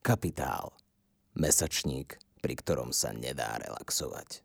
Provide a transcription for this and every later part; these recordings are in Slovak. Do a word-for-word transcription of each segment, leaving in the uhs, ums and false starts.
Kapitál. Mesačník, pri ktorom sa nedá relaxovať.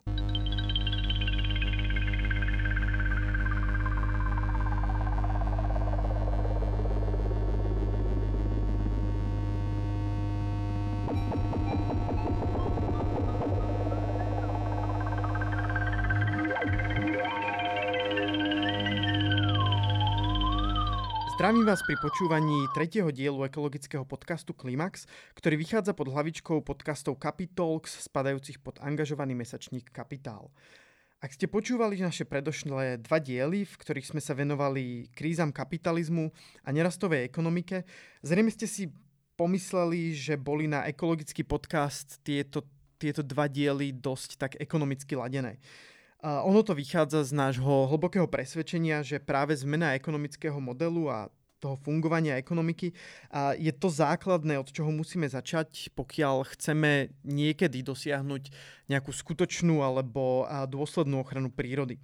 Zdravím vás pri počúvaní tretieho dielu ekologického podcastu Klimax, ktorý vychádza pod hlavičkou podcastov Capitalx, spadajúcich pod angažovaný mesačník Kapitál. Ak ste počúvali naše predošlé dva diely, v ktorých sme sa venovali krízam kapitalizmu a nerastovej ekonomike, zrejme ste si pomysleli, že boli na ekologický podcast tieto, tieto dva diely dosť tak ekonomicky ladené. Uh, ono to vychádza z nášho hlbokého presvedčenia, že práve zmena ekonomického modelu a toho fungovania ekonomiky uh, je to základné, od čoho musíme začať, pokiaľ chceme niekedy dosiahnuť nejakú skutočnú alebo uh, dôslednú ochranu prírody.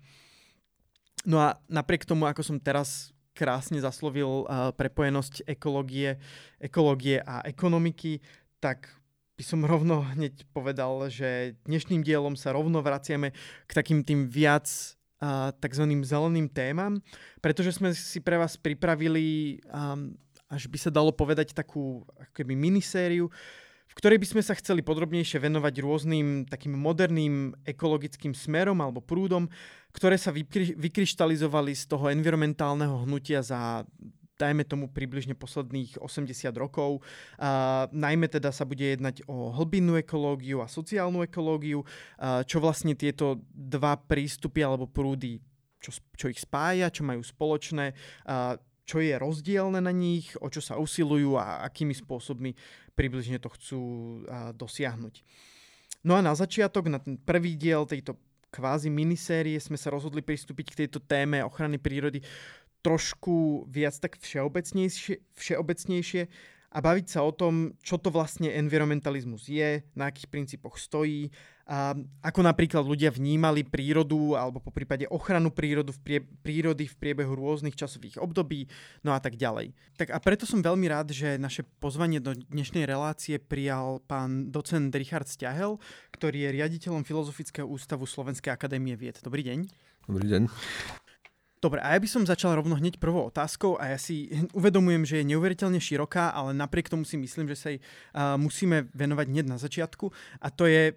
No a napriek tomu, ako som teraz krásne zaslovil uh, prepojenosť ekológie, ekológie a ekonomiky, tak by som rovno hneď povedal, že dnešným dielom sa rovno vraciame k takým tým viac uh, takzvaným zeleným témam, pretože sme si pre vás pripravili, um, až by sa dalo povedať, takú akoby minisériu, v ktorej by sme sa chceli podrobnejšie venovať rôznym takým moderným ekologickým smerom alebo prúdom, ktoré sa vykry- vykryštalizovali z toho environmentálneho hnutia za dajme tomu približne posledných osemdesiat rokov. Uh, najmä teda sa bude jednať o hlbinnú ekológiu a sociálnu ekológiu, uh, čo vlastne tieto dva prístupy alebo prúdy, čo, čo ich spája, čo majú spoločné, uh, čo je rozdielne na nich, o čo sa usilujú a akými spôsobmi približne to chcú uh, dosiahnuť. No a na začiatok, na ten prvý diel tejto kvázi minisérie sme sa rozhodli pristúpiť k tejto téme ochrany prírody trošku viac tak všeobecnejšie, všeobecnejšie a baviť sa o tom, čo to vlastne environmentalizmus je, na akých princípoch stojí, a ako napríklad ľudia vnímali prírodu alebo po prípade ochranu prírodu v prie, prírody v priebehu rôznych časových období, no a tak ďalej. Tak a preto som veľmi rád, že naše pozvanie do dnešnej relácie prijal pán docent Richard Stiahel, ktorý je riaditeľom Filozofického ústavu Slovenskej akadémie vied. Dobrý deň. Dobrý deň. Dobre, a ja by som začal rovno hneď prvou otázkou a ja si uvedomujem, že je neuveriteľne široká, ale napriek tomu si myslím, že sa jej uh, musíme venovať hneď na začiatku. A to je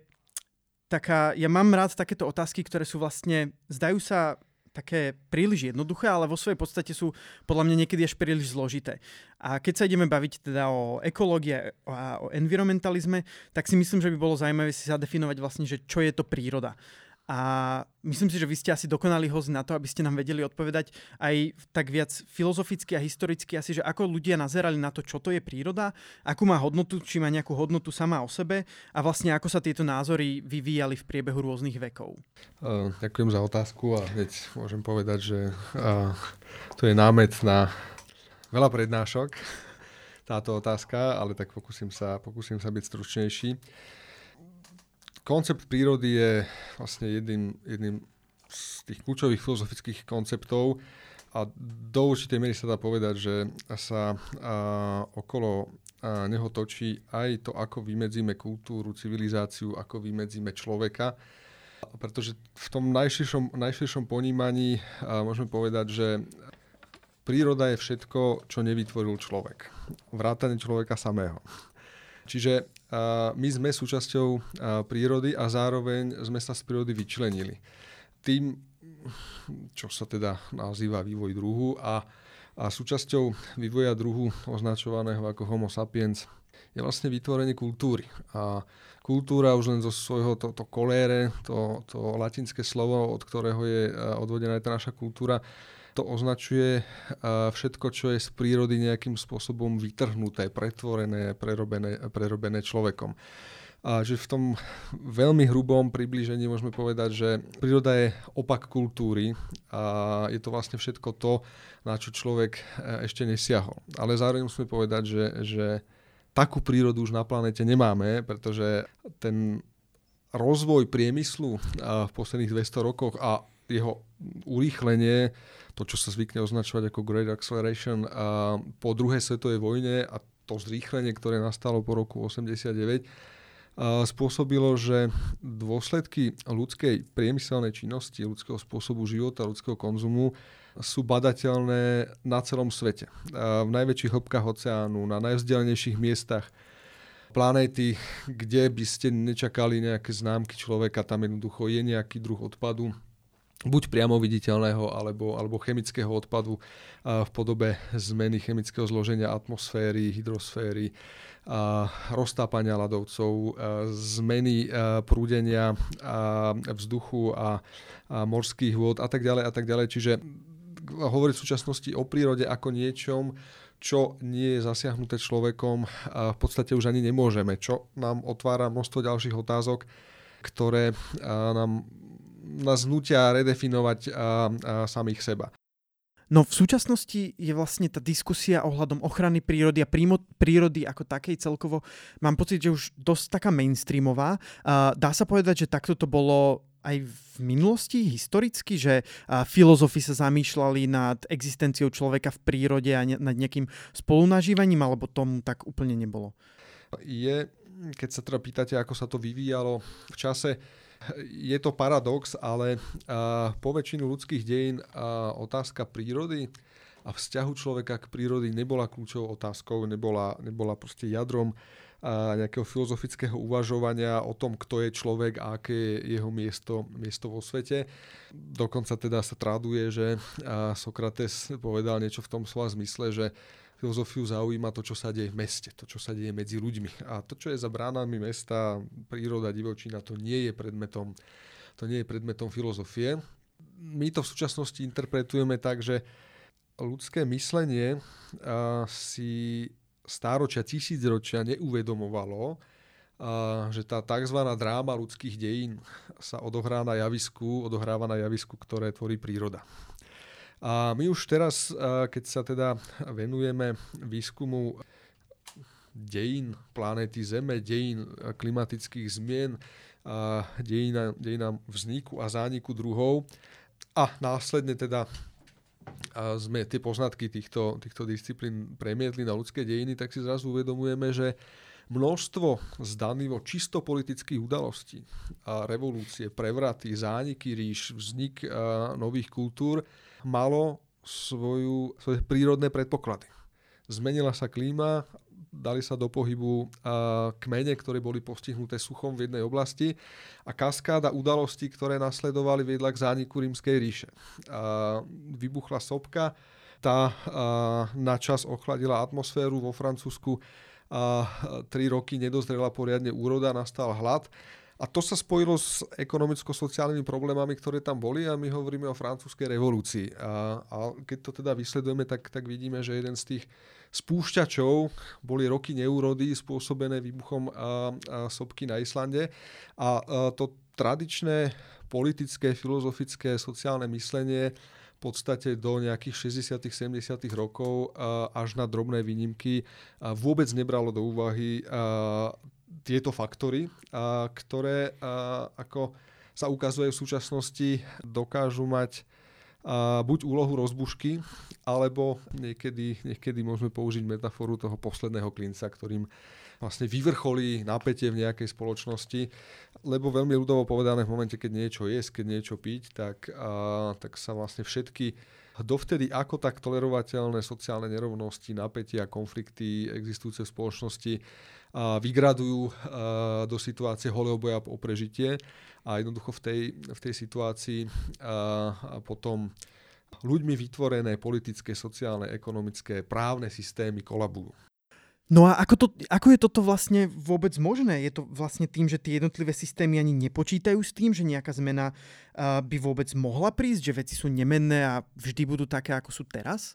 taká, ja mám rád takéto otázky, ktoré sú vlastne, zdajú sa také príliš jednoduché, ale vo svojej podstate sú podľa mňa niekedy až príliš zložité. A keď sa ideme baviť teda o ekológii a o environmentalizme, tak si myslím, že by bolo zaujímavé si zadefinovať vlastne, že čo je to príroda. A myslím si, že vy ste asi dokonalý host na to, aby ste nám vedeli odpovedať aj tak viac filozoficky a historicky asi, že ako ľudia nazerali na to, čo to je príroda, akú má hodnotu, či má nejakú hodnotu sama o sebe a vlastne ako sa tieto názory vyvíjali v priebehu rôznych vekov. Uh, ďakujem za otázku a hneď môžem povedať, že uh, to je námet na veľa prednášok, táto otázka, ale tak pokúsim sa, pokúsim sa byť stručnejší. Koncept prírody je vlastne jedným, jedným z tých kľúčových filozofických konceptov a do určitej miery sa dá povedať, že sa a, okolo a, neho točí aj to, ako vymedzíme kultúru, civilizáciu, ako vymedzíme človeka. Pretože v tom najširšom, najširšom ponímaní a, môžeme povedať, že príroda je všetko, čo nevytvoril človek. Vrátane človeka samého. Čiže uh, my sme súčasťou uh, prírody a zároveň sme sa z prírody vyčlenili. Tým, čo sa teda nazýva vývoj druhu a, a súčasťou vývoja druhu označovaného ako Homo sapiens je vlastne vytvorenie kultúry. A kultúra už len zo svojho to, to kolére, to, to latinské slovo, od ktorého je uh, odvodená aj tá naša kultúra, to označuje všetko, čo je z prírody nejakým spôsobom vytrhnuté, pretvorené, prerobené, prerobené človekom. A že v tom veľmi hrubom priblížení môžeme povedať, že príroda je opak kultúry a je to vlastne všetko to, na čo človek ešte nesiahol. Ale zároveň musíme povedať, že, že takú prírodu už na planete nemáme, pretože ten rozvoj priemyslu v posledných dvesto rokoch a jeho urýchlenie, to, čo sa zvykne označovať ako Great Acceleration, po druhej svetovej vojne a to to zrýchlenie, ktoré nastalo po roku osemdesiatdeväť, spôsobilo, že dôsledky ľudskej priemyselnej činnosti, ľudského spôsobu života, ľudského konzumu sú badateľné na celom svete. V najväčších hĺbkach oceánu, na najvzdialenejších miestach planéty, kde by ste nečakali nejaké známky človeka, tam jednoducho je nejaký druh odpadu, buď priamo viditeľného, alebo, alebo chemického odpadu v podobe zmeny chemického zloženia atmosféry, hydrosféry, roztápania ľadovcov, zmeny prúdenia vzduchu a, a morských vôd a tak ďalej a tak ďalej. Čiže hovoriť v súčasnosti o prírode ako niečom, čo nie je zasiahnuté človekom, v podstate už ani nemôžeme, čo nám otvára množstvo ďalších otázok, ktoré nám nás nutia redefinovať a, a samých seba. No v súčasnosti je vlastne tá diskusia ohľadom ochrany prírody a prímo prírody ako takej celkovo, mám pocit, že už dosť taká mainstreamová. Uh, dá sa povedať, že takto to bolo aj v minulosti, historicky, že uh, filozofi sa zamýšľali nad existenciou človeka v prírode a ne, nad nejakým spolunažívaním, alebo tomu tak úplne nebolo? Je, keď sa teda pýtate, ako sa to vyvíjalo v čase, je to paradox, ale uh, po väčšinu ľudských dejín uh, otázka prírody a vzťahu človeka k prírody nebola kľúčovou otázkou, nebola, nebola proste jadrom uh, nejakého filozofického uvažovania o tom, kto je človek a aké je jeho miesto, miesto vo svete. Dokonca teda sa traduje, že uh, Sokrates povedal niečo v tom slova zmysle, že filozofiu zaujíma to, čo sa deje v meste, to, čo sa deje medzi ľuďmi. A to, čo je za bránami mesta, príroda, divočina, to nie je predmetom, to nie je predmetom filozofie. My to v súčasnosti interpretujeme tak, že ľudské myslenie uh, si stáročia, tisícročia neuvedomovalo, uh, že tá tzv. Dráma ľudských dejín sa odohrá na javisku, odohráva na javisku, ktoré tvorí príroda. A my už teraz, keď sa teda venujeme výskumu dejín planéty Zeme, dejín klimatických zmien, dejín, dejinám vzniku a zániku druhov a následne teda sme tie poznatky týchto, týchto disciplín premietli na ľudské dejiny, tak si zrazu uvedomujeme, že množstvo zdanivo čisto politických udalostí, revolúcie, prevraty, zániky ríš, vznik nových kultúr malo svoju, svoje prírodné predpoklady. Zmenila sa klíma, dali sa do pohybu uh, kmene, ktoré boli postihnuté suchom v jednej oblasti a kaskáda udalostí, ktoré nasledovali, viedla k zániku Rímskej ríše. Uh, vybuchla sopka, tá uh, na čas ochladila atmosféru vo Francúzsku, uh, tri roky nedozrela poriadne úroda, nastal hlad. A to sa spojilo s ekonomicko-sociálnymi problémami, ktoré tam boli a my hovoríme o francúzskej revolúcii. A, a keď to teda vysledujeme, tak, tak vidíme, že jeden z tých spúšťačov boli roky neúrody spôsobené výbuchom a, a sopky na Islande. A, a to tradičné politické, filozofické, sociálne myslenie v podstate do nejakých šesťdesiatych sedemdesiatych rokov a, až na drobné výnimky a vôbec nebralo do úvahy a, tieto faktory, a, ktoré a, ako sa ukazuje v súčasnosti, dokážu mať a, buď úlohu rozbušky, alebo niekedy, niekedy môžeme použiť metaforu toho posledného klinca, ktorým vlastne vyvrcholí napätie v nejakej spoločnosti, lebo veľmi ľudovo povedané v momente, keď niečo jesť, keď niečo piť, tak, a, tak sa vlastne všetky dovtedy ako tak tolerovateľné sociálne nerovnosti, napätia, konflikty existujúce v spoločnosti a vygradujú a, do situácie holého boja o prežitie a jednoducho v tej, v tej situácii a, a potom ľuďmi vytvorené politické, sociálne, ekonomické, právne systémy kolabujú. No a ako, to, ako je toto vlastne vôbec možné? Je to vlastne tým, že tie jednotlivé systémy ani nepočítajú s tým, že nejaká zmena uh, by vôbec mohla prísť, že veci sú nemenné a vždy budú také, ako sú teraz?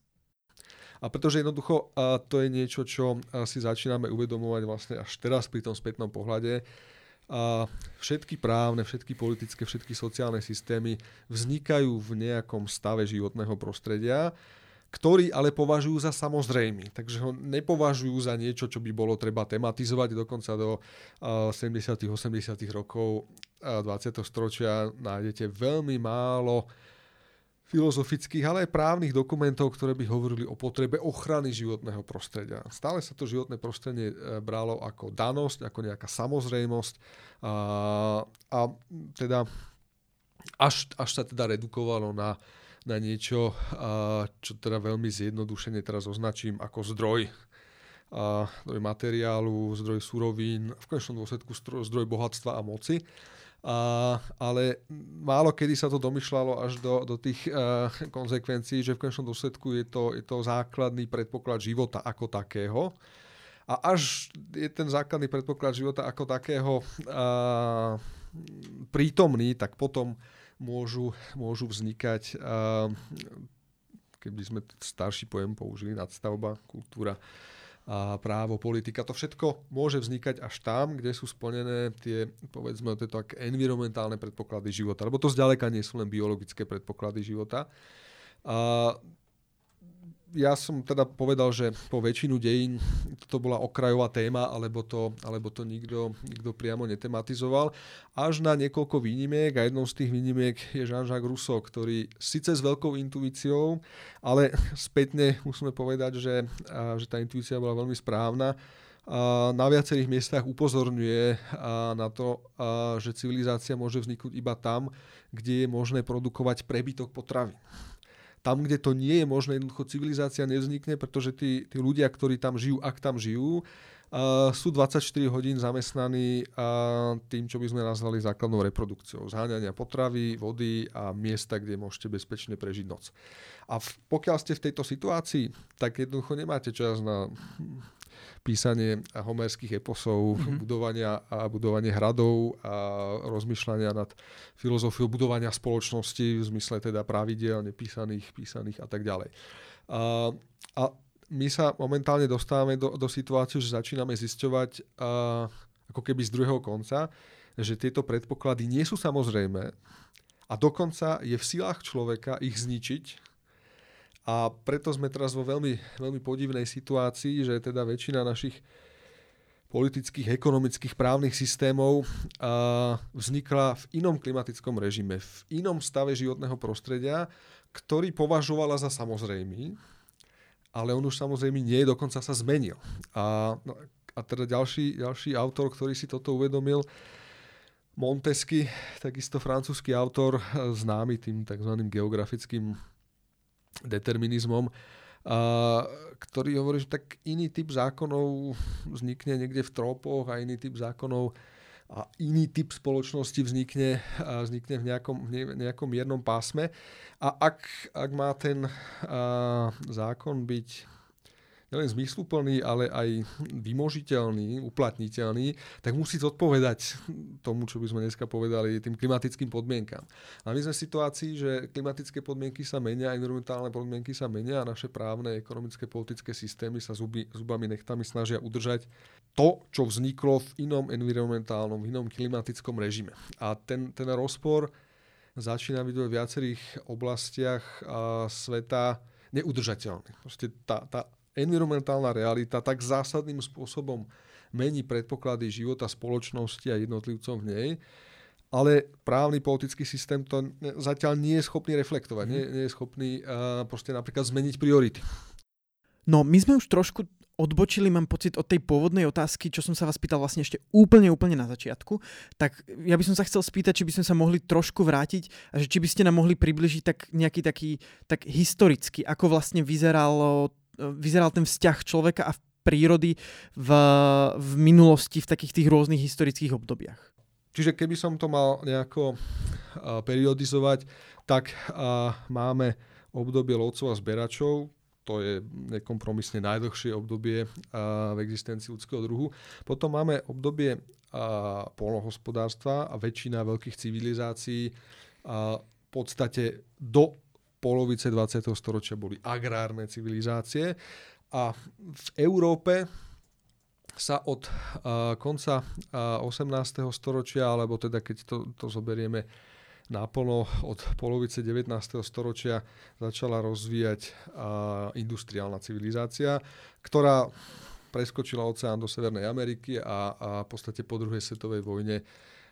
A pretože jednoducho uh, to je niečo, čo uh, si začíname uvedomovať vlastne až teraz pri tom spätnom pohľade. Uh, všetky právne, všetky politické, všetky sociálne systémy vznikajú v nejakom stave životného prostredia, ktorý ale považujú za samozrejmý. Takže ho nepovažujú za niečo, čo by bolo treba tematizovať. Dokonca do uh, sedemdesiatych osemdesiatych rokov uh, dvadsiateho storočia nájdete veľmi málo filozofických, ale aj právnych dokumentov, ktoré by hovorili o potrebe ochrany životného prostredia. Stále sa to životné prostredie bralo ako danosť, ako nejaká samozrejmosť a, a teda až, až sa teda redukovalo na, na niečo, a, čo teda veľmi zjednodušene teraz označím ako zdroj. A, zdroj materiálu, zdroj surovín, v konečnom dôsledku zdroj bohatstva a moci. A, ale málo kedy sa to domýšľalo až do, do tých uh, konzekvencií, že v konečnom dôsledku je to, je to základný predpoklad života ako takého. A až je ten základný predpoklad života ako takého uh, prítomný, tak potom môžu, môžu vznikať, uh, keby sme starší pojem použili, nadstavba, kultúra, a právo, politika, to všetko môže vznikať až tam, kde sú splnené tie, povedzme, tieto environmentálne predpoklady života. Lebo to zďaleka nie sú len biologické predpoklady života. A ja som teda povedal, že po väčšinu dejín to bola okrajová téma, alebo to, alebo to nikto, nikto priamo netematizoval. Až na niekoľko výnimiek, a jednou z tých výnimiek je Jean-Jacques Rousseau, ktorý síce s veľkou intuíciou, ale spätne musíme povedať, že, že tá intuícia bola veľmi správna. A na viacerých miestach upozorňuje na to, že civilizácia môže vzniknúť iba tam, kde je možné produkovať prebytok potravín. Tam, kde to nie je možné, jednoducho civilizácia nevznikne, pretože tí, tí ľudia, ktorí tam žijú, ak tam žijú, uh, sú dvadsaťštyri hodín zamestnaní uh, tým, čo by sme nazvali základnou reprodukciou. Zháňania potravy, vody a miesta, kde môžete bezpečne prežiť noc. A v, pokiaľ ste v tejto situácii, tak jednoducho nemáte čas na písanie homerských eposov, mm-hmm. budovania a budovanie hradov a rozmýšľania nad filozofiou budovania spoločnosti v zmysle teda pravidiel, nepísaných, písaných a tak ďalej. A, a my sa momentálne dostávame do, do situácie, že začíname zisťovať a, ako keby z druhého konca, že tieto predpoklady nie sú samozrejmé a dokonca je v silách človeka ich zničiť. A preto sme teraz vo veľmi, veľmi podivnej situácii, že teda väčšina našich politických, ekonomických, právnych systémov a, vznikla v inom klimatickom režime, v inom stave životného prostredia, ktorý považovala za samozrejmý, ale on už samozrejme nie, dokonca sa zmenil. A, no, a teda ďalší, ďalší autor, ktorý si toto uvedomil, Montesquieu, takisto francúzsky autor, známy tým takzvaným geografickým determinizmom, a, ktorý hovorí, že tak iný typ zákonov vznikne niekde v trópoch a iný typ zákonov a iný typ spoločnosti vznikne, a vznikne v nejakom, v nejakom miernom pásme. A ak, ak má ten a, zákon byť nielen zmysluplný, ale aj vymožiteľný, uplatniteľný, tak musí zodpovedať tomu, čo by sme dneska povedali, tým klimatickým podmienkam. A my sme v situácii, že klimatické podmienky sa menia, environmentálne podmienky sa menia a naše právne, ekonomické, politické systémy sa zuby, zubami nechtami snažia udržať to, čo vzniklo v inom environmentálnom, v inom klimatickom režime. A ten, ten rozpor začína byť vo viacerých oblastiach a, sveta neudržateľný. Proste tá, tá environmentálna realita tak zásadným spôsobom mení predpoklady života spoločnosti a jednotlivcov v nej, ale právny politický systém to zatiaľ nie je schopný reflektovať, mm. nie, nie je schopný uh, proste napríklad zmeniť priority. No, my sme už trošku odbočili, mám pocit, od tej pôvodnej otázky, čo som sa vás pýtal vlastne ešte úplne, úplne na začiatku. Tak ja by som sa chcel spýtať, či by sme sa mohli trošku vrátiť a že či by ste nám mohli približiť tak nejaký taký tak historicky, ako vlastne vyzeralo vyzeral ten vzťah človeka a prírody v, v minulosti, v takých tých rôznych historických obdobiach. Čiže keby som to mal nejako uh, periodizovať, tak uh, máme obdobie lovcov a zberačov, to je nekompromisne najdlhšie obdobie uh, v existencii ľudského druhu. Potom máme obdobie uh, poľnohospodárstva a väčšina veľkých civilizácií uh, v podstate do polovice dvadsiateho storočia boli agrárne civilizácie a v Európe sa od uh, konca uh, osemnásteho storočia, alebo teda keď to, to zoberieme naplno od polovice devätnásteho storočia začala rozvíjať uh, industriálna civilizácia, ktorá preskočila oceán do Severnej Ameriky a, a v podstate po druhej svetovej vojne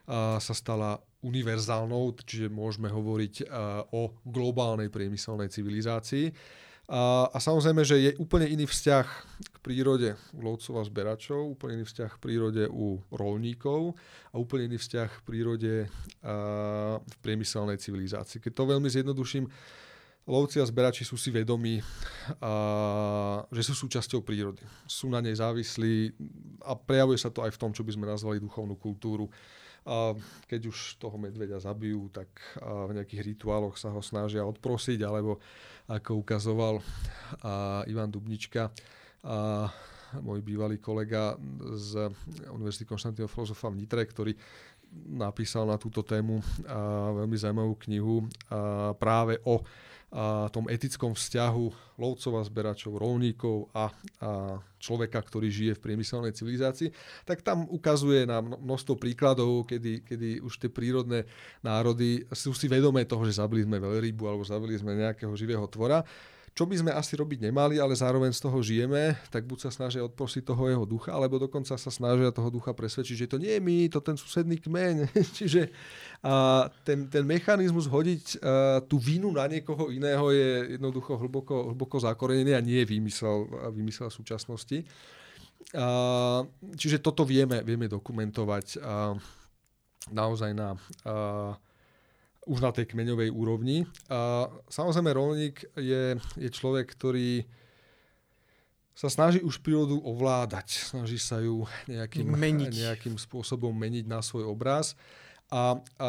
a, sa stala univerzálnou, čiže môžeme hovoriť a, o globálnej priemyselnej civilizácii. A, a samozrejme, že je úplne iný vzťah k prírode u lovcov a zberačov, úplne iný vzťah k prírode u roľníkov a úplne iný vzťah k prírode a, v priemyselnej civilizácii. Keď to veľmi zjednoduším, lovci a zberači sú si vedomí, a, že sú súčasťou prírody. Sú na nej závislí a prejavuje sa to aj v tom, čo by sme nazvali duchovnú kultúru. A keď už toho medveďa zabijú, tak v nejakých rituáloch sa ho snažia odprosiť, alebo ako ukazoval a Ivan Dubnička, a môj bývalý kolega z Univerzity Konštantína Filozofa v Nitre, ktorý napísal na túto tému a veľmi zaujímavú knihu a práve o a tom etickom vzťahu lovcov a zberačov, roľníkov a, a človeka, ktorý žije v priemyselnej civilizácii, tak tam ukazuje na množstvo príkladov, kedy, kedy už tie prírodné národy sú si vedomé toho, že zabili sme veľrybu alebo zabili sme nejakého živého tvora, čo by sme asi robiť nemali, ale zároveň z toho žijeme, tak buď sa snažia odprosiť toho jeho ducha, alebo dokonca sa snažia toho ducha presvedčiť, že to nie je my, to ten susedný kmeň. Čiže a, ten, ten mechanizmus hodiť a, tú vinu na niekoho iného je jednoducho hlboko, hlboko zakorenený a nie je výmysel, výmysel súčasnosti. A, čiže toto vieme, vieme dokumentovať a, naozaj na... A, už na tej kmeňovej úrovni. A samozrejme, roľník je, je človek, ktorý sa snaží už prírodu ovládať. Snaží sa ju nejakým, nejakým spôsobom meniť na svoj obraz. A, a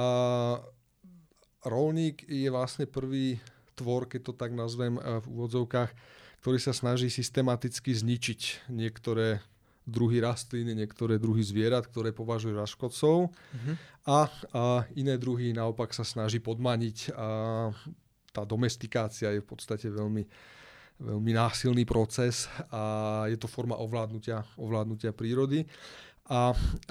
roľník je vlastne prvý tvor, keď to tak nazvem v úvodzovkách, ktorý sa snaží systematicky zničiť niektoré druhy rastlín, niektoré druhy zvierat, ktoré považuje za škodcov. Mm-hmm. A, a iné druhy naopak sa snaží podmaniť. A tá domestikácia je v podstate veľmi, veľmi násilný proces a je to forma ovládnutia, ovládnutia prírody. A, a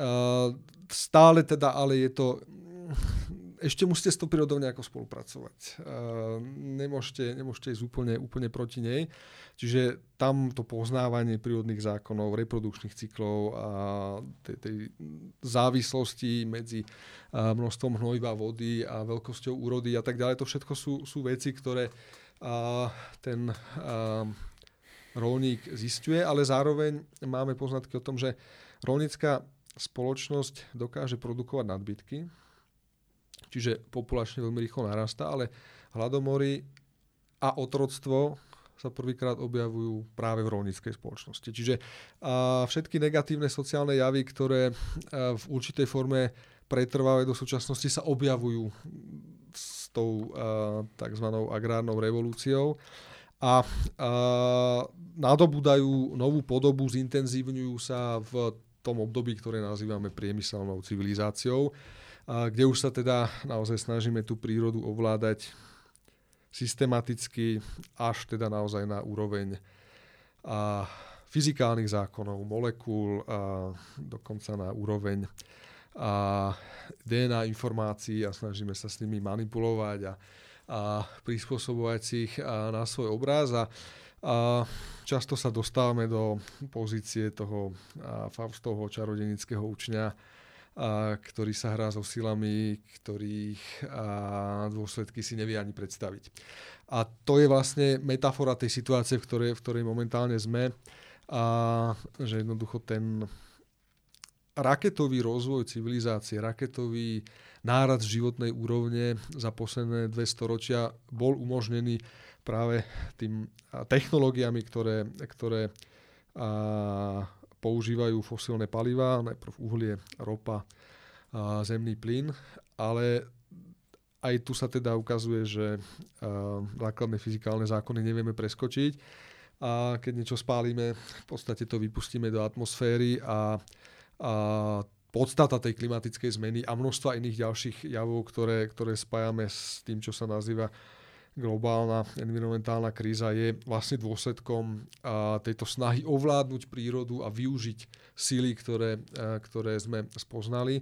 stále teda, ale je to... Ešte musíte s tou prírodou nejako spolupracovať. Uh, nemôžete, nemôžete ísť úplne, úplne proti nej. Čiže tam to poznávanie prírodných zákonov, reprodukčných cyklov a tej, tej závislosti medzi uh, množstvom hnojiva, vody a veľkosťou úrody a tak ďalej, to všetko sú, sú veci, ktoré uh, ten uh, roľník zisťuje, ale zároveň máme poznatky o tom, že roľnícka spoločnosť dokáže produkovať nadbytky, čiže populačne veľmi rýchlo narastá, ale hladomory a otroctvo sa prvýkrát objavujú práve v roľníckej spoločnosti. Čiže a všetky negatívne sociálne javy, ktoré v určitej forme pretrvávajú do súčasnosti, sa objavujú s tou tzv. Agrárnou revolúciou a, a nadobúdajú novú podobu, zintenzívňujú sa v tom období, ktoré nazývame priemyselnou civilizáciou, a kde už sa teda naozaj snažíme tú prírodu ovládať systematicky až teda naozaj na úroveň a fyzikálnych zákonov, molekúl, a dokonca na úroveň a dé en á informácií a snažíme sa s nimi manipulovať a, a prispôsobovať si ich na svoj obraz a, a často sa dostávame do pozície toho Faustovho čarodenického učňa, A, ktorý sa hrá so silami, ktorých a, dôsledky si nevie ani predstaviť. A to je vlastne metafora tej situácie, v ktorej, v ktorej momentálne sme. A, že jednoducho ten raketový rozvoj civilizácie, raketový nárad životnej úrovne za posledné dve storočia bol umožnený práve tým technológiami, ktoré, ktoré a, používajú fosílne palivá, najprv uhlie, ropa, a zemný plyn, ale aj tu sa teda ukazuje, že základné fyzikálne zákony nevieme preskočiť a keď niečo spálime, v podstate to vypustíme do atmosféry a, a podstata tej klimatickej zmeny a množstva iných ďalších javov, ktoré, ktoré spájame s tým, čo sa nazýva globálna environmentálna kríza, je vlastne dôsledkom a, tejto snahy ovládnuť prírodu a využiť síly, ktoré, a, ktoré sme spoznali.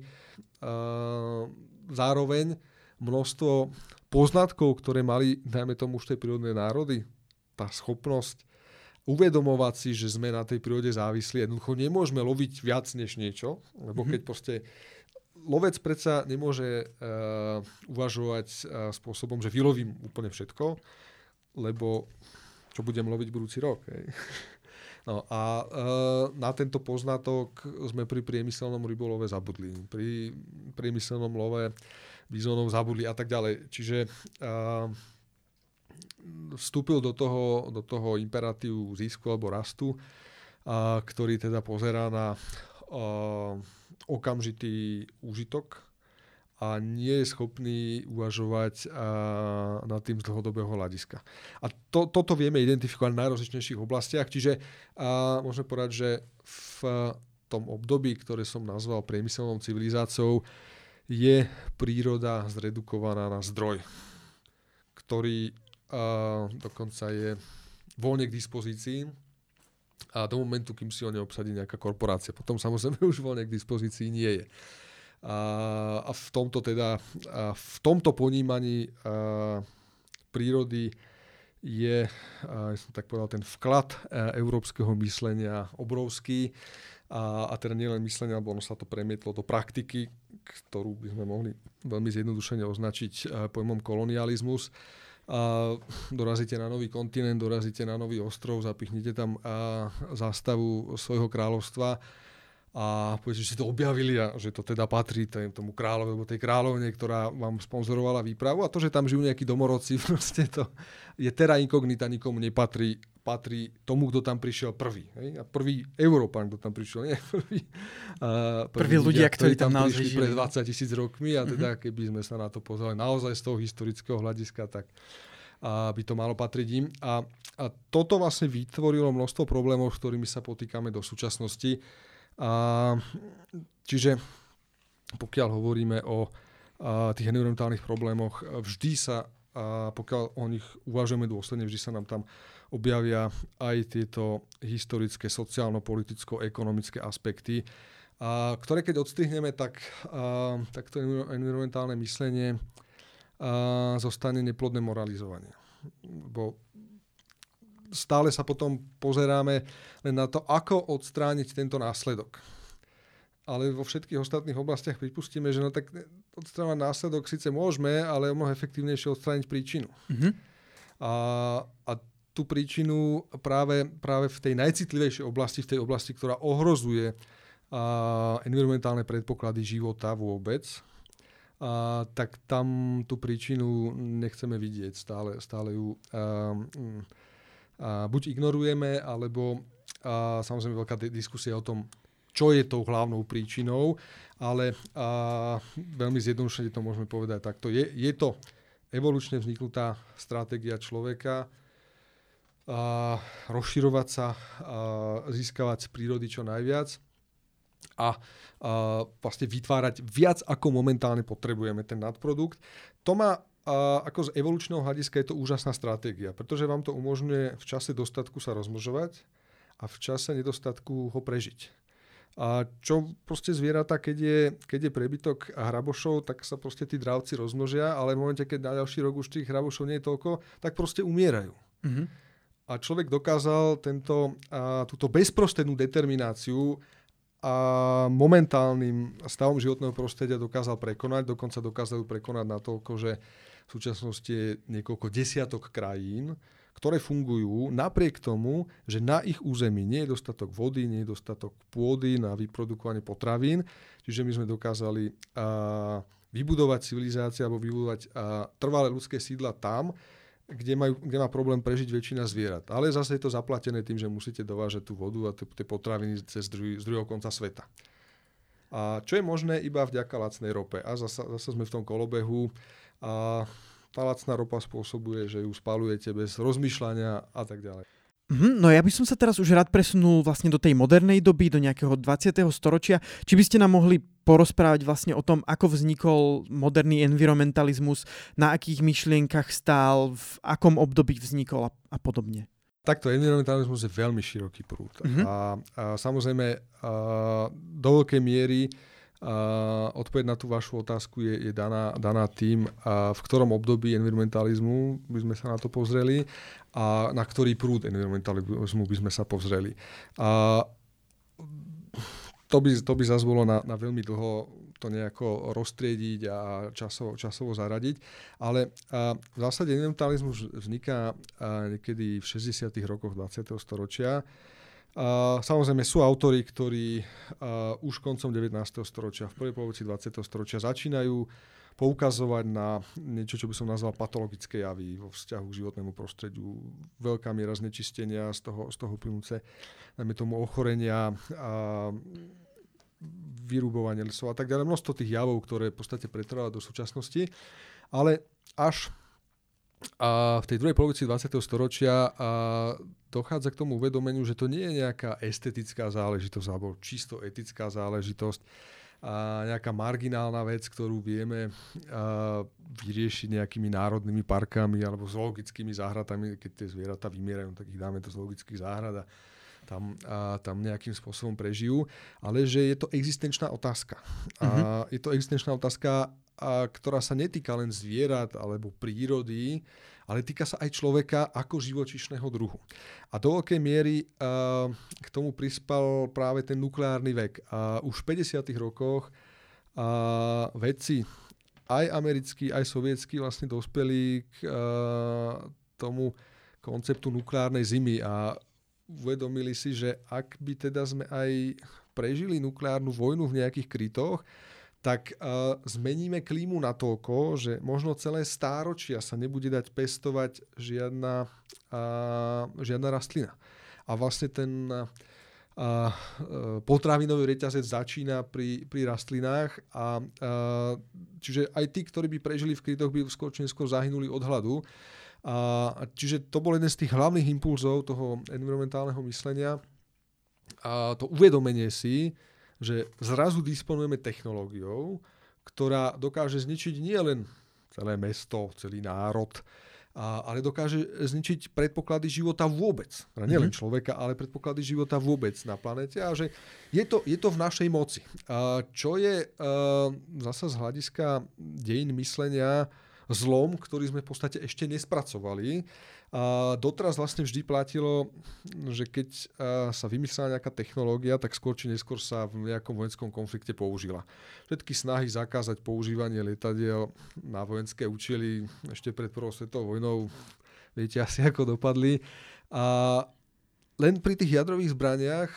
A, zároveň množstvo poznatkov, ktoré mali, dajme tomu už tie prírodné národy, tá schopnosť uvedomovať si, že sme na tej prírode závislí. Jednoducho nemôžeme loviť viac než niečo, lebo keď proste lovec predsa nemôže uh, uvažovať uh, spôsobom, že vylovím úplne všetko, lebo čo budem loviť budúci rok. Hej. No a uh, na tento poznatok sme pri priemyselnom rybolove zabudli. Pri priemyselnom love bizónov zabudli a tak ďalej. Čiže uh, vstúpil do toho, do toho imperatívu zisku alebo rastu, uh, ktorý teda pozerá na uh, okamžitý úžitok a nie je schopný uvažovať uh, nad tým z dlhodobého hľadiska. A to, toto vieme identifikovať v najrozličnejších oblastiach, čiže uh, môžeme povedať, že v tom období, ktoré som nazval priemyselnou civilizáciou, je príroda zredukovaná na zdroj, ktorý uh, dokonca je voľne k dispozícii a do momentu, kým si ho neobsadí nejaká korporácia. Potom samozrejme už voľne k dispozícii nie je. A, a v tomto teda, a v tomto ponímaní a, prírody je, a, ja som tak povedal, ten vklad a, európskeho myslenia obrovský. A, a teda nielen myslenia, lebo ono sa to premietlo do praktiky, ktorú by sme mohli veľmi zjednodušene označiť a, pojmom kolonializmus. A dorazíte na nový kontinent, dorazíte na nový ostrov, zapichnite tam a, zástavu svojho kráľovstva a poviete, že si to objavili a že to teda patrí tomu kráľovi alebo tej kráľovne, ktorá vám sponzorovala výpravu, a to, že tam žijú nejakí domorodci, proste to je terra incognita, nikomu nepatrí, patrí tomu, kto tam prišiel prvý. Hej? A prvý Európan, kto tam prišiel, nie prvý. A prvý ľudia, ktorí tam naozaj prišli pred dvadsať tisíc rokmi a teda keby sme sa na to pozreli naozaj z toho historického hľadiska, tak a by to malo patriť im. A, a toto vlastne vytvorilo množstvo problémov, s ktorými sa potýkame do súčasnosti. A, čiže pokiaľ hovoríme o a, tých environmentálnych problémoch, vždy sa, a, pokiaľ o nich uvažujeme dôsledne, vždy sa nám tam objavia aj tieto historické, sociálno-politicko-ekonomické aspekty, a, ktoré keď odstrihneme, tak, a, tak to environmentálne myslenie a, zostane neplodné moralizovanie. Bo stále sa potom pozeráme len na to, ako odstrániť tento následok. Ale vo všetkých ostatných oblastiach pripustíme, že no tak odstráňovať následok síce môžeme, ale je mnoho efektívnejšie odstrániť príčinu. Mm-hmm. A, a tú príčinu práve, práve v tej najcitlivejšej oblasti, v tej oblasti, ktorá ohrozuje a, environmentálne predpoklady života vôbec, a, tak tam tú príčinu nechceme vidieť. Stále, stále ju a, a, buď ignorujeme, alebo a, samozrejme veľká diskusia o tom, čo je tou hlavnou príčinou, ale a, veľmi zjednodušene to môžeme povedať takto. Je, je to evolučne vzniknutá stratégia človeka a rozširovať sa, a získavať z prírody čo najviac a, a vlastne vytvárať viac, ako momentálne potrebujeme, ten nadprodukt. To má, a ako z evolučného hľadiska je to úžasná stratégia, pretože vám to umožňuje v čase dostatku sa rozmnožovať a v čase nedostatku ho prežiť. A čo proste zvieratá, keď je, keď je prebytok hrabošov, tak sa proste tí dravci rozmnožia, ale v momente, keď na ďalší rok už tých hrabošov nie je toľko, tak proste umierajú. Mm-hmm. A človek dokázal tento, a, túto bezprostrednú determináciu a momentálnym stavom životného prostredia dokázal prekonať, dokonca dokázal prekonať natoľko, že v súčasnosti je niekoľko desiatok krajín, ktoré fungujú napriek tomu, že na ich území nie je dostatok vody, nie je dostatok pôdy na vyprodukovanie potravín. Čiže my sme dokázali a, vybudovať civilizáciu alebo vybudovať a, trvalé ľudské sídla tam, kde, majú, kde má problém prežiť väčšina zvierat. Ale zase je to zaplatené tým, že musíte dovážať tú vodu a tie potraviny cez druhý, z druhého konca sveta. A čo je možné iba vďaka lacnej rope. A zase, zase sme v tom kolobehu. A tá lacná ropa spôsobuje, že ju spalujete bez rozmýšľania a tak ďalej. Mm, no ja by som sa teraz už rád presunul vlastne do tej modernej doby, do nejakého dvadsiateho storočia. Či by ste nám mohli porozprávať vlastne o tom, ako vznikol moderný environmentalizmus, na akých myšlienkach stál, v akom období vznikol a, a podobne. Takto, environmentalizmus je veľmi široký prúd. Mm-hmm. A, a samozrejme a, do veľkej miery a, odpoveď na tú vašu otázku je, je daná, daná tým, a, v ktorom období environmentalizmu by sme sa na to pozreli a na ktorý prúd environmentalizmu by sme sa pozreli. A to by, to by zase bolo na, na veľmi dlho, to nejako roztriediť a časovo, časovo zaradiť. Ale a, v zásade environmentalizmus vzniká a, niekedy v šesťdesiatych rokoch dvadsiateho storočia. A, samozrejme sú autori, ktorí a, už koncom devätnásteho storočia, v prvej polovici dvadsiateho storočia začínajú poukazovať na niečo, čo by som nazval patologické javy vo vzťahu k životnému prostrediu. Veľká miera znečistenia, z toho, z toho plynúce, najmä tomu ochorenia, a vyrubovanie lesov a tak ďalej. Množstvo tých javov, ktoré v podstate pretrvávajú do súčasnosti. Ale až a v tej druhej polovici dvadsiateho storočia a dochádza k tomu uvedomeniu, že to nie je nejaká estetická záležitosť alebo čisto etická záležitosť, a nejaká marginálna vec, ktorú vieme a, vyriešiť nejakými národnými parkami alebo zoologickými záhradami. Keď tie zvieratá vymierajú, tak ich dáme do zoologických záhrad a tam, a, tam nejakým spôsobom prežijú. Ale že je to existenčná otázka. Mm-hmm. A, je to existenčná otázka, a, ktorá sa netýka len zvierat alebo prírody, ale týka sa aj človeka ako živočíšneho druhu. A do veľkej miery uh, k tomu prispel práve ten nukleárny vek. A už v päťdesiatych rokoch uh, vedci, aj americkí, aj sovietskí, vlastne dospeli k uh, tomu konceptu nukleárnej zimy a uvedomili si, že ak by teda sme aj prežili nukleárnu vojnu v nejakých krytoch, tak uh, zmeníme klímu natoľko, že možno celé stáročia sa nebude dať pestovať žiadna, uh, žiadna rastlina. A vlastne ten uh, uh, potravinový reťazec začína pri, pri rastlinách. A, uh, čiže aj tí, ktorí by prežili v krytoch, by skôr či neskôr zahynuli od hladu. Uh, čiže to bol jeden z tých hlavných impulzov toho environmentálneho myslenia. A to uvedomenie si, že zrazu disponujeme technológiou, ktorá dokáže zničiť nielen celé mesto, celý národ, a, ale dokáže zničiť predpoklady života vôbec. A nielen mm-hmm. človeka, ale predpoklady života vôbec na planete. A že je to, je to v našej moci. A čo je a, zasa z hľadiska dejín myslenia zlom, ktorý sme v podstate ešte nespracovali. A doteraz vlastne vždy platilo, že keď sa vymyslela nejaká technológia, tak skôr či neskôr sa v nejakom vojenskom konflikte použila. Všetky snahy zakázať používanie lietadiel na vojenské účely ešte pred prvou svetovou vojnou, viete asi ako dopadli. A len pri tých jadrových zbraniach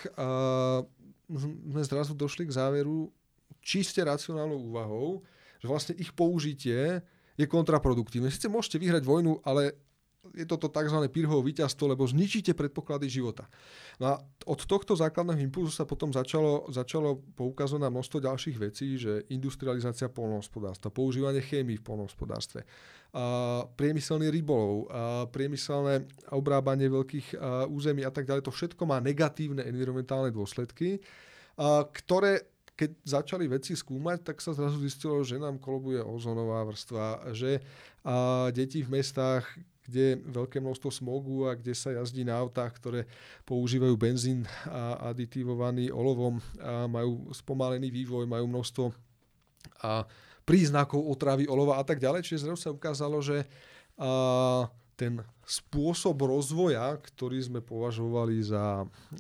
sme zrazu došli k záveru čiste racionálnou úvahou, že vlastne ich použitie je kontraproduktívne. Sice môžete vyhrať vojnu, ale je toto tzv. Pyrrhovo víťazstvo, lebo zničíte predpoklady života. No a od tohto základného impulzu sa potom začalo, začalo poukazovať na množstvo ďalších vecí, že industrializácia poľnohospodárstva, používanie chémie v poľnohospodárstve, a priemyselný rybolov, a priemyselné obrábanie veľkých území a tak ďalej. To všetko má negatívne environmentálne dôsledky, a ktoré keď začali veci skúmať, tak sa zrazu zistilo, že nám kolobuje ozónová vrstva, že a deti v mestách, kde je veľké množstvo smogu a kde sa jazdí na autách, ktoré používajú benzín a aditívovaný olovom, a majú spomalený vývoj, majú množstvo a príznakov otravy olova a tak ďalej. Čiže zrazu sa ukázalo, že a ten spôsob rozvoja, ktorý sme považovali za a,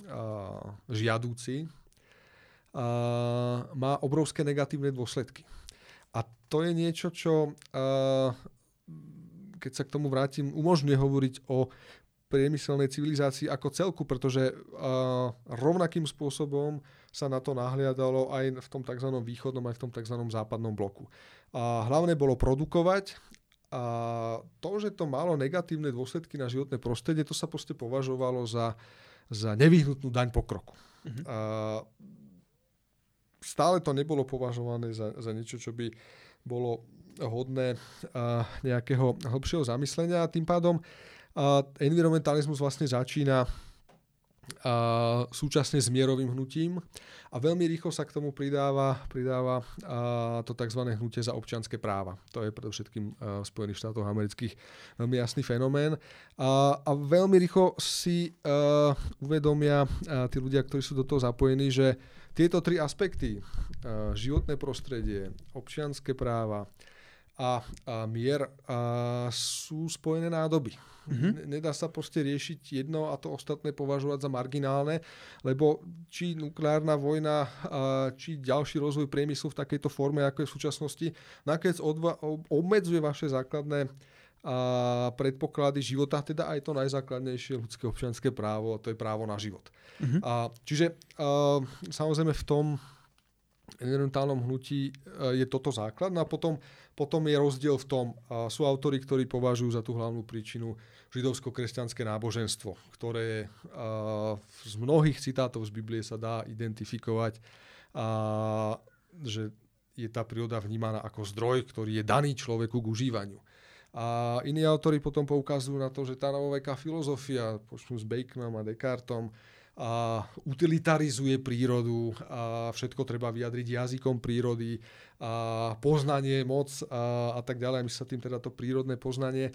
žiadúci, Uh, má obrovské negatívne dôsledky. A to je niečo, čo, uh, keď sa k tomu vrátim, umožňuje hovoriť o priemyselnej civilizácii ako celku, pretože uh, rovnakým spôsobom sa na to nahliadalo aj v tom tzv. Východnom, aj v tom tzv. Západnom bloku. A hlavne bolo produkovať. A to, že to malo negatívne dôsledky na životné prostredie, to sa proste považovalo za, za nevyhnutnú daň pokroku. Mhm. Uh, Stále to nebolo považované za, za niečo, čo by bolo hodné uh, nejakého hlbšieho zamyslenia. A tým pádom uh, environmentalizmus vlastne začína uh, súčasne s mierovým hnutím a veľmi rýchlo sa k tomu pridáva, pridáva uh, to tzv. Hnutie za občianske práva. To je predovšetkým uh, v Spojených štátoch amerických veľmi jasný fenomén. Uh, a veľmi rýchlo si uh, uvedomia uh, tí ľudia, ktorí sú do toho zapojení, že tieto tri aspekty, životné prostredie, občianske práva a, a mier a sú spojené nádoby. Mm-hmm. Nedá sa proste riešiť jedno a to ostatné považovať za marginálne, lebo či nukleárna vojna, a či ďalší rozvoj priemyslu v takejto forme, ako je v súčasnosti, nakoniec odva- obmedzuje vaše základné a predpoklady života, teda aj to najzákladnejšie ľudské občianske právo, a to je právo na život. Mm-hmm. A, čiže a, samozrejme v tom environmentálnom hnutí je toto základ. No a potom, potom je rozdiel v tom, a sú autori, ktorí považujú za tú hlavnú príčinu židovsko-kresťanské náboženstvo, ktoré a, z mnohých citátov z Biblie sa dá identifikovať, a, že je tá príroda vnímaná ako zdroj, ktorý je daný človeku k užívaniu. A iní autori potom poukazujú na to, že tá novoveká filozofia, počnú s Baconom a Descartom, a utilitarizuje prírodu a všetko treba vyjadriť jazykom prírody a poznanie, moc a, a tak ďalej. My sa tým teda to prírodné poznanie.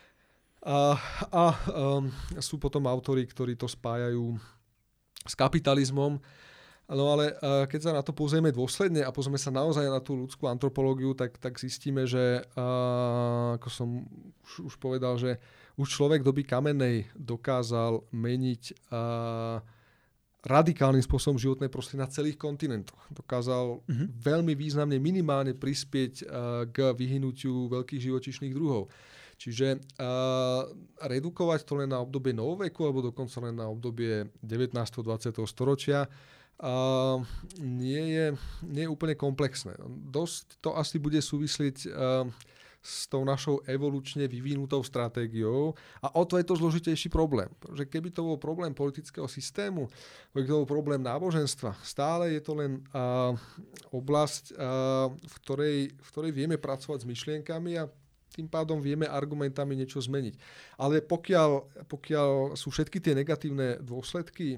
A, a um, sú potom autori, ktorí to spájajú s kapitalizmom. No ale uh, keď sa na to pozrieme dôsledne a pozrieme sa naozaj na tú ľudskú antropológiu, tak, tak zistíme, že uh, ako som už, už povedal, že už človek doby kamennej dokázal meniť uh, radikálnym spôsobom životné prostredie na celých kontinentoch. Dokázal mm-hmm. veľmi významne, minimálne prispieť uh, k vyhynutiu veľkých živočíšnych druhov. Čiže uh, redukovať to len na obdobie novoveku alebo dokonca len na obdobie devätnásteho dvadsiateho storočia uh, nie, je, nie je úplne komplexné. Dosť to asi bude súvisliť uh, s tou našou evolučne vyvinutou stratégiou a o to je to zložitejší problém. Že keby to bol problém politického systému, keby to bol problém náboženstva, stále je to len uh, oblasť, uh, v, ktorej, v ktorej vieme pracovať s myšlienkami a tým pádom vieme argumentami niečo zmeniť. Ale pokiaľ, pokiaľ sú všetky tie negatívne dôsledky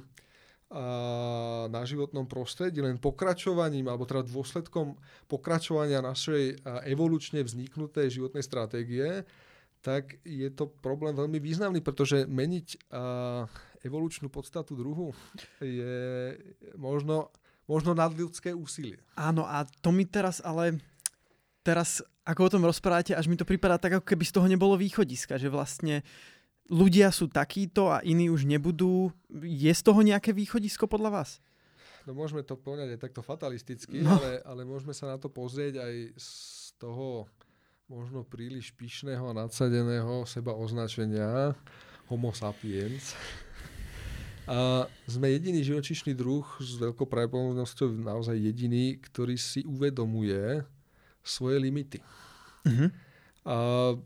na životnom prostredí len pokračovaním alebo teda dôsledkom pokračovania našej evolučne vzniknutej životnej stratégie, tak je to problém veľmi významný, pretože meniť evolučnú podstatu druhu je možno, možno nadľudské úsilie. Áno, a to mi teraz ale teraz, ako o tom rozprávate, až mi to pripadá tak, ako keby z toho nebolo východiska, že vlastne ľudia sú takíto a iní už nebudú. Je z toho nejaké východisko podľa vás? No môžeme to poňať aj takto fatalisticky, no. ale, ale môžeme sa na to pozrieť aj z toho možno príliš pyšného a nadsadeného seba označenia Homo sapiens. A sme jediný živočíšny druh s veľkou pravdepodobnosťou naozaj jediný, ktorý si uvedomuje svoje limity. Uh-huh. A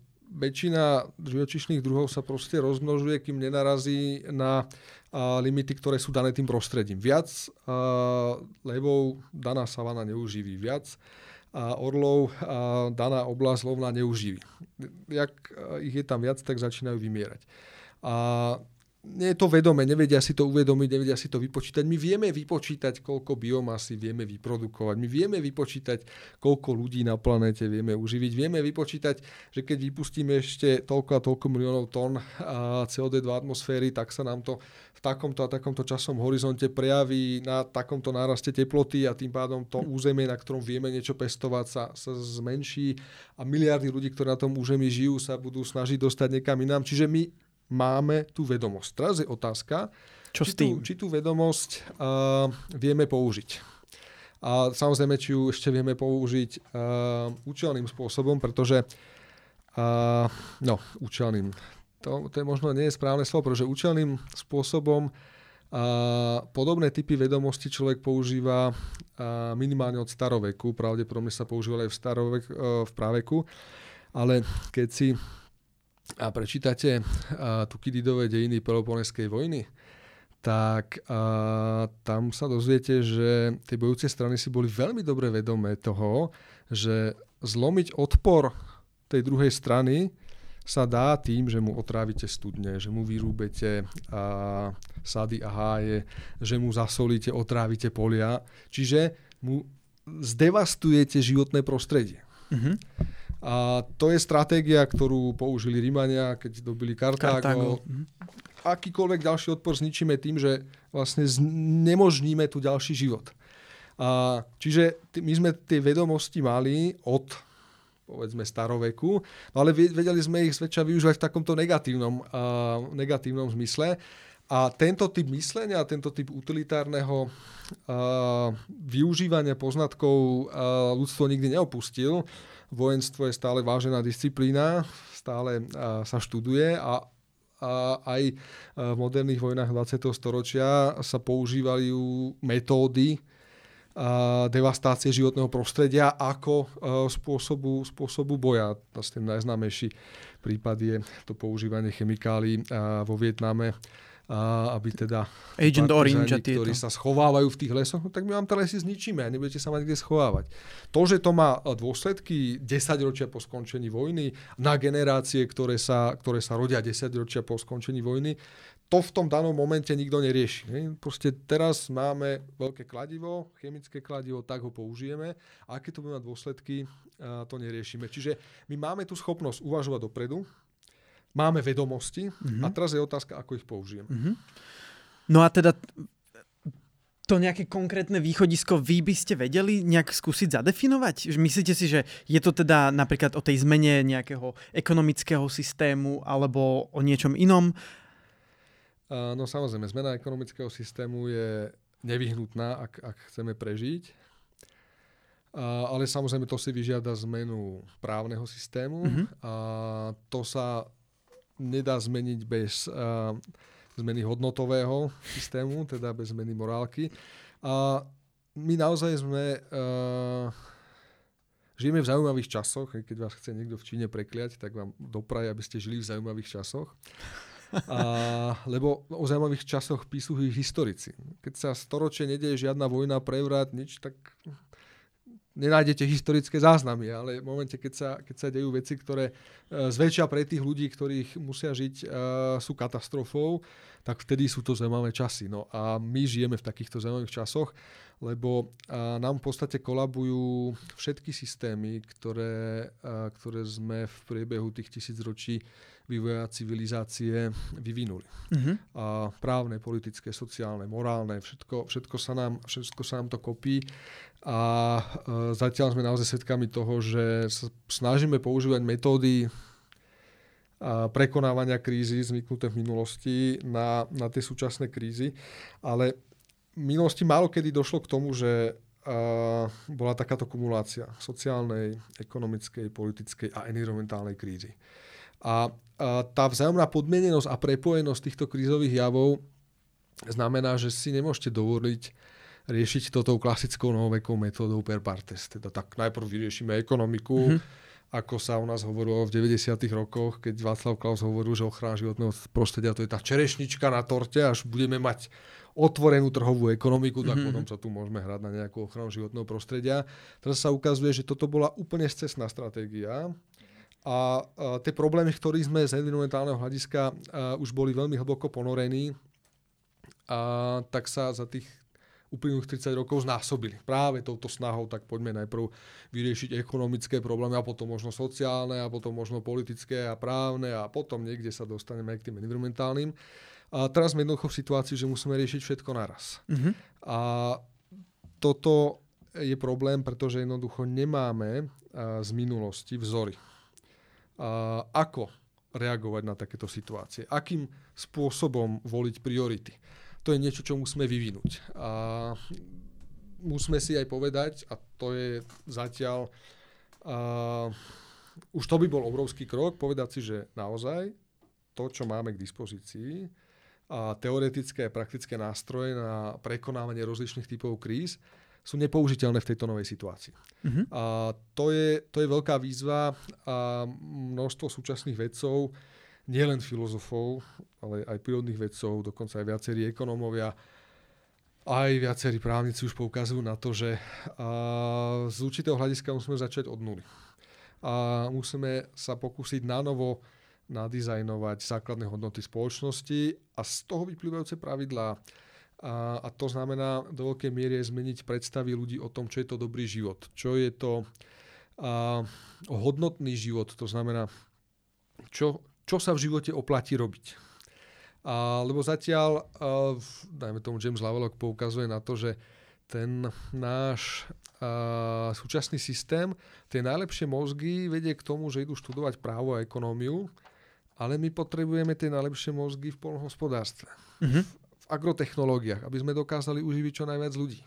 väčšina živočíšnych druhov sa proste rozmnožuje, kým nenarazí na a, limity, ktoré sú dané tým prostredím. Viac a, levov daná savana neuživí. Viac a, orlov a, daná oblasť lovná neuživí. Jak a, ich je tam viac, tak začínajú vymierať. A nie je to vedomé, nevedia si to uvedomiť, nevedia si to vypočítať. My vieme vypočítať, koľko biomasy vieme vyprodukovať. My vieme vypočítať, koľko ľudí na planéte vieme uživiť. Vieme vypočítať, že keď vypustíme ešte toľko a toľko miliónov tón cé ó dé do atmosféry, tak sa nám to v takomto a takomto časom horizonte prejaví na takomto náraste teploty a tým pádom to územie, na ktorom vieme niečo pestovať, sa, sa zmenší a miliardy ľudí, ktorí na tom území žijú, sa budú snažiť dostať niekam inám. Čiže my máme tú vedomosť. Teraz je otázka, čo či, tú, či tú vedomosť uh, vieme použiť. A samozrejme, či ju ešte vieme použiť uh, účelným spôsobom, pretože uh, no, účelným. To, to je možno nie je správne slovo, pretože účelným spôsobom uh, podobné typy vedomosti človek používa uh, minimálne od staroveku. Pravdepodobne sa používali aj v, starovek, uh, v práveku. Ale keď si a prečítate uh, Tukididové dejiny Peloponeskej vojny, tak uh, tam sa dozviete, že tie bojúce strany si boli veľmi dobre vedomé toho, že zlomiť odpor tej druhej strany sa dá tým, že mu otrávite studne, že mu vyrúbete uh, sady a háje, že mu zasolíte, otrávite polia, čiže mu zdevastujete životné prostredie. Mm-hmm. A to je stratégia, ktorú použili Rímania, keď dobili Kartágo. Kartágo. Akýkoľvek ďalší odpor zničíme tým, že vlastne znemožníme tu ďalší život. A čiže t- my sme tie vedomosti mali od povedzme staroveku, no ale vedeli sme ich zväčša využívať v takomto negatívnom, uh, negatívnom zmysle. A tento typ myslenia, tento typ utilitárneho uh, využívania poznatkov uh, ľudstvo nikdy neopustil. Vojenstvo je stále vážená disciplína, stále uh, sa študuje a a aj v moderných vojnách dvadsiateho storočia sa používali metódy devastácie životného prostredia ako spôsobu, spôsobu boja. Ten najznámejší prípad je to používanie chemikálií vo Vietname, aby teda Agent Orange, ktorí sa schovávajú v tých lesoch, no tak my vám tie lesy zničíme a nebudete sa mať kde schovávať. To, že to má dôsledky desaťročia po skončení vojny, na generácie, ktoré sa, ktoré sa rodia desaťročia po skončení vojny, to v tom danom momente nikto nerieši. Proste teraz máme veľké kladivo, chemické kladivo, tak ho použijeme. A aké to bude mať dôsledky, to neriešime. Čiže my máme tú schopnosť uvažovať dopredu, máme vedomosti mm-hmm. a teraz je otázka, ako ich použijem. Mm-hmm. No a teda to nejaké konkrétne východisko vy by ste vedeli nejak skúsiť zadefinovať? Myslíte si, že je to teda napríklad o tej zmene nejakého ekonomického systému alebo o niečom inom? Uh, no samozrejme, zmena ekonomického systému je nevyhnutná, ak, ak chceme prežiť. Uh, ale samozrejme to si vyžiada zmenu právneho systému. Mm-hmm. A to sa nedá zmeniť bez uh, zmeny hodnotového systému, teda bez zmeny morálky. A my naozaj sme... Uh, žijeme v zaujímavých časoch. Keď vás chce niekto v Číne prekliať, tak vám dopraje, aby ste žili v zaujímavých časoch. A, lebo o zaujímavých časoch píšu ich historici. Keď sa storočie nedieje žiadna vojna, prevrat, nič, tak nenájdete historické záznamy, ale v momente, keď sa, keď sa dejú veci, ktoré zväčša pre tých ľudí, ktorých musia žiť, sú katastrofou, tak vtedy sú to zaujímavé časy. No a my žijeme v takýchto zaujímavých časoch, lebo nám v podstate kolabujú všetky systémy, ktoré, ktoré sme v priebehu tých tisícročí vývoja civilizácie vyvinuli. Uh-huh. A právne, politické, sociálne, morálne, všetko, všetko, sa nám, všetko sa nám to kopí. A e, zatiaľ sme naozaj svedkami toho, že sa snažíme používať metódy a prekonávania krízy zvyknuté v minulosti na, na tie súčasné krízy. Ale v minulosti málo kedy došlo k tomu, že a, bola takáto kumulácia sociálnej, ekonomickej, politickej a environmentálnej krízy. A, a tá vzájomná podmienenosť a prepojenosť týchto krízových javov znamená, že si nemôžete dovoliť riešiť to tou klasickou novovekou metódou per partes. Teda tak najprv vyriešime ekonomiku, mm-hmm. ako sa u nás hovorilo v deväťdesiatych rokoch, keď Václav Klaus hovoril, že ochrana životného prostredia to je tá čerešnička na torte, až budeme mať otvorenú trhovú ekonomiku, tak mm-hmm. potom sa tu môžeme hrať na nejakú ochranu životného prostredia. Teraz sa ukazuje, že toto bola úplne scestná stratégia. A, a tie problémy, ktoré sme z environmentálneho hľadiska a, už boli veľmi hlboko ponorení, a, tak sa za tých uplynulých tridsať rokov znásobili. Práve touto snahou, tak poďme najprv vyriešiť ekonomické problémy a potom možno sociálne a potom možno politické a právne a potom niekde sa dostaneme aj k tým environmentálnym. A teraz sme jednoducho v situácii, že musíme riešiť všetko naraz. Mm-hmm. A toto je problém, pretože jednoducho nemáme z minulosti vzory. Uh, ako reagovať na takéto situácie, akým spôsobom voliť priority. To je niečo, čo musíme vyvinúť. A musíme si aj povedať, a to je zatiaľ, uh, už to by bol obrovský krok, povedať si, že naozaj to, čo máme k dispozícii, a teoretické a praktické nástroje na prekonávanie rozličných typov kríz, sú nepoužiteľné v tejto novej situácii. Uh-huh. A to je, to je veľká výzva a množstvo súčasných vedcov, nielen filozofov, ale aj prírodných vedcov, dokonca aj viacerí ekonómovia, aj viacerí právnici už poukazujú na to, že a, z určitého hľadiska musíme začať od nuly. A musíme sa pokúsiť nanovo nadizajnovať základné hodnoty spoločnosti a z toho vyplývajúce pravidlá. A, a to znamená do veľkej miery zmeniť predstavy ľudí o tom, čo je to dobrý život. Čo je to a, hodnotný život. To znamená, čo, čo sa v živote oplatí robiť. A, lebo zatiaľ, a, dajme tomu, James Lovelock poukazuje na to, že ten náš uh, súčasný systém, tie najlepšie mozgy vedie k tomu, že idú študovať právo a ekonómiu, ale my potrebujeme tie najlepšie mozgy v poľnohospodárstve, uh-huh. v, v agrotechnológiách, aby sme dokázali uživiť čo najviac ľudí.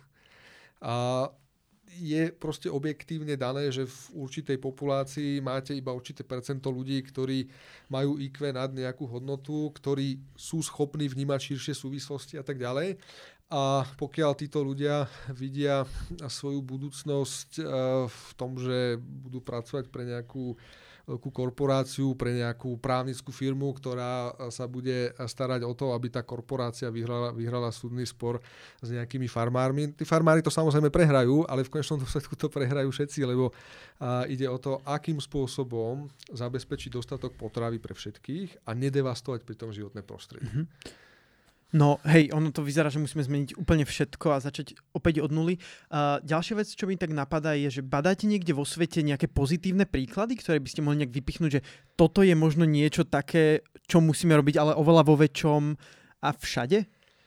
A je proste objektívne dané, že v určitej populácii máte iba určité percento ľudí, ktorí majú í kvé nad nejakú hodnotu, ktorí sú schopní vnímať širšie súvislosti a tak ďalej. A pokiaľ títo ľudia vidia svoju budúcnosť v tom, že budú pracovať pre nejakú veľkú korporáciu, pre nejakú právnickú firmu, ktorá sa bude starať o to, aby tá korporácia vyhrala, vyhrala súdny spor s nejakými farmármi. Tí farmári to samozrejme prehrajú, ale v konečnom dôsledku to prehrajú všetci, lebo a, ide o to, akým spôsobom zabezpečiť dostatok potravy pre všetkých a nedevastovať pri tom životné prostredie. Mm-hmm. No hej, ono to vyzerá, že musíme zmeniť úplne všetko a začať opäť od nuly. Uh, ďalšia vec, čo mi tak napadá, je, že badáte niekde vo svete nejaké pozitívne príklady, ktoré by ste mohli nejak vypichnúť, že toto je možno niečo také, čo musíme robiť, ale oveľa vo väčšom a všade?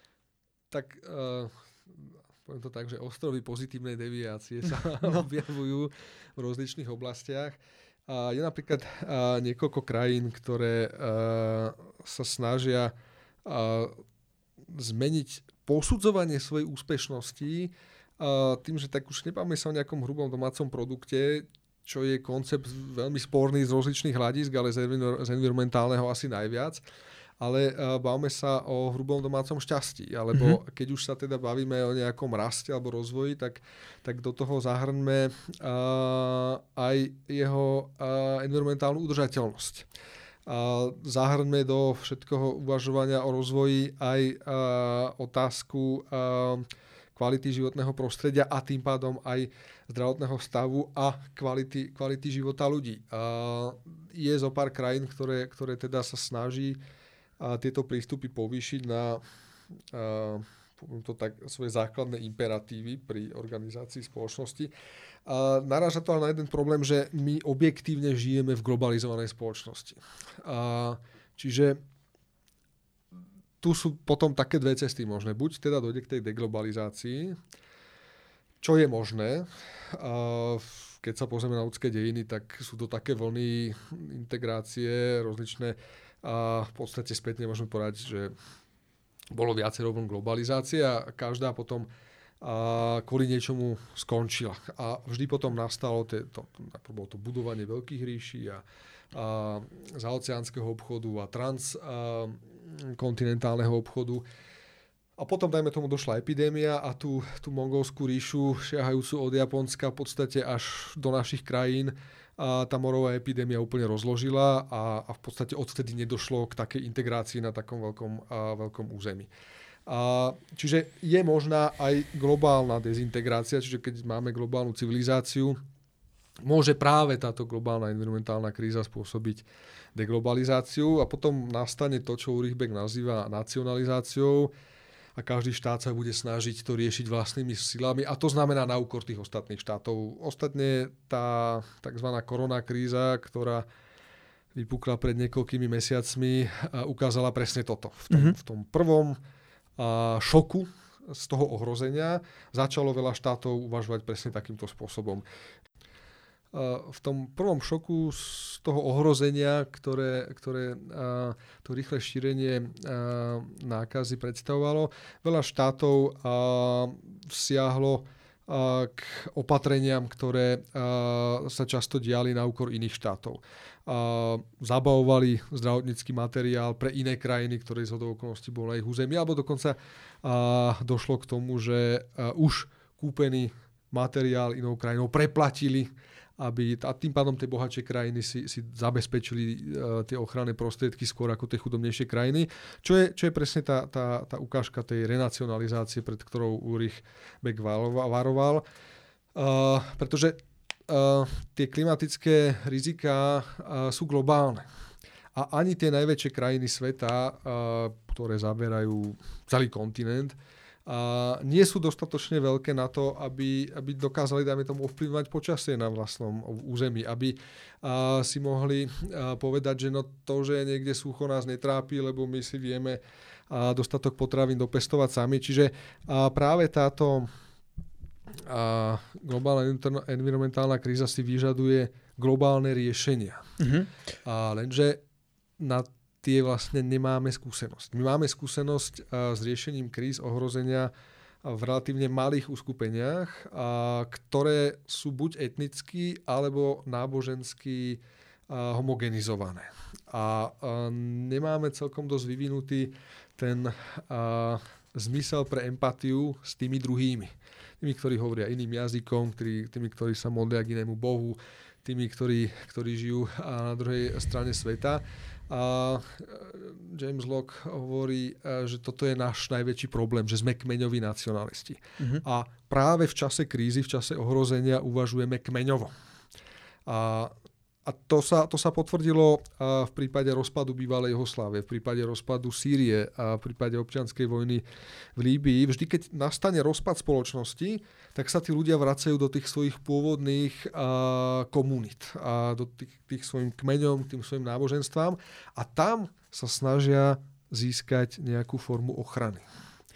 Tak uh, poviem to tak, že ostrovy pozitívnej deviácie sa no. objavujú v rozličných oblastiach. Uh, je napríklad uh, niekoľko krajín, ktoré uh, sa snažia uh, zmeniť posudzovanie svojej úspešnosti uh, tým, že tak už nepáme sa o nejakom hrubom domácom produkte, čo je koncept veľmi sporný z rozličných hľadisk, ale z, enviro- z environmentálneho asi najviac. Ale uh, bavíme sa o hrubom domácom šťastí. Alebo mm-hmm. keď už sa teda bavíme o nejakom raste alebo rozvoji, tak, tak do toho zahrňme uh, aj jeho uh, environmentálnu udržateľnosť. A zahrňme do všetkoho uvažovania o rozvoji aj a, otázku a, kvality životného prostredia a tým pádom aj zdravotného stavu a kvality, kvality života ľudí. A je zo pár krajín, ktoré, ktoré teda sa snaží a, tieto prístupy povýšiť na a, to tak, svoje základné imperatívy pri organizácii spoločnosti. A naráža to ale na jeden problém, že my objektívne žijeme v globalizovanej spoločnosti. A čiže tu sú potom také dve cesty možné. Buď teda dojde k tej deglobalizácii, čo je možné. A keď sa pozrieme na ľudské dejiny, tak sú to také vlny integrácie rozličné. A v podstate spätne môžeme povedať, že bolo viacero vln globalizácie a každá potom a kvôli niečomu skončila. A vždy potom nastalo to, to, bolo to budovanie veľkých ríší a, a zaoceánskeho obchodu a transkontinentálneho obchodu. A potom, dajme tomu, došla epidémia a tú, tú mongolskú ríšu, siahajúcu od Japonska v podstate až do našich krajín, a tá morová epidémia úplne rozložila a, a v podstate odtedy nedošlo k takej integrácii na takom veľkom, a, veľkom území. A, čiže je možná aj globálna dezintegrácia, čiže keď máme globálnu civilizáciu, môže práve táto globálna environmentálna kríza spôsobiť deglobalizáciu a potom nastane to, čo Ulrich Beck nazýva nacionalizáciou a každý štát sa bude snažiť to riešiť vlastnými silami a to znamená na úkor tých ostatných štátov. Ostatne tá tzv. Korona kríza, ktorá vypukla pred niekoľkými mesiacmi, ukázala presne toto. V tom, mm-hmm. v tom prvom a šoku z toho ohrozenia začalo veľa štátov uvažovať presne takýmto spôsobom. V tom prvom šoku z toho ohrozenia, ktoré, ktoré to rýchle šírenie nákazy predstavovalo, veľa štátov vsiahlo k opatreniam, ktoré sa často diali na úkor iných štátov. Zabavovali zdravotnícky materiál pre iné krajiny, ktoré z okolností bolo na ich území, alebo dokonca došlo k tomu, že už kúpený materiál inou krajinou preplatili, aby a tým pádom tie bohatšie krajiny si, si zabezpečili uh, tie ochranné prostriedky skôr ako tie chudobnejšie krajiny. Čo je, čo je presne tá, tá, tá ukážka tej renacionalizácie, pred ktorou Ulrich Beck varoval. Uh, pretože uh, tie klimatické riziká uh, sú globálne. A ani tie najväčšie krajiny sveta, uh, ktoré zaberajú celý kontinent, a nie sú dostatočne veľké na to, aby, aby dokázali, dajme tomu, ovplyvňovať počasie na vlastnom území, aby a, si mohli a, povedať, že no to, že niekde sucho nás netrápi, lebo my si vieme a, dostatok potravín dopestovať sami. Čiže a, práve táto a globálna environmentálna kríza si vyžaduje globálne riešenia. Uh-huh. A lenže na tie vlastne nemáme skúsenosť. My máme skúsenosť s riešením kríz, ohrozenia v relatívne malých uskupeniach, ktoré sú buď etnicky, alebo nábožensky homogenizované. A nemáme celkom dosť vyvinutý ten zmysel pre empatiu s tými druhými. Tými, ktorí hovoria iným jazykom, tými, tými ktorí sa modlia k inému bohu, tými, ktorí, ktorí žijú na druhej strane sveta. A James Locke hovorí, že toto je náš najväčší problém, že sme kmeňoví nacionalisti. Uh-huh. A práve v čase krízy, v čase ohrozenia uvažujeme kmeňovo. A A to sa, to sa potvrdilo v prípade rozpadu bývalej Juhoslávie, v prípade rozpadu Sýrie a v prípade občianskej vojny v Líbii. Vždy, keď nastane rozpad spoločnosti, tak sa tí ľudia vracajú do tých svojich pôvodných a, komunít, a do tých, tých svojim kmeňom, tým svojim náboženstvám a tam sa snažia získať nejakú formu ochrany.